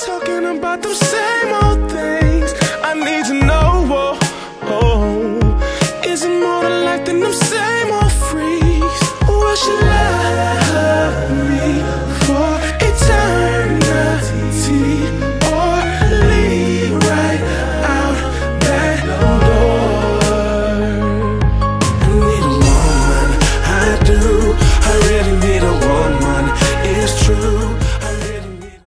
Talking about them same old things. I need to know, oh, is it more to life than them same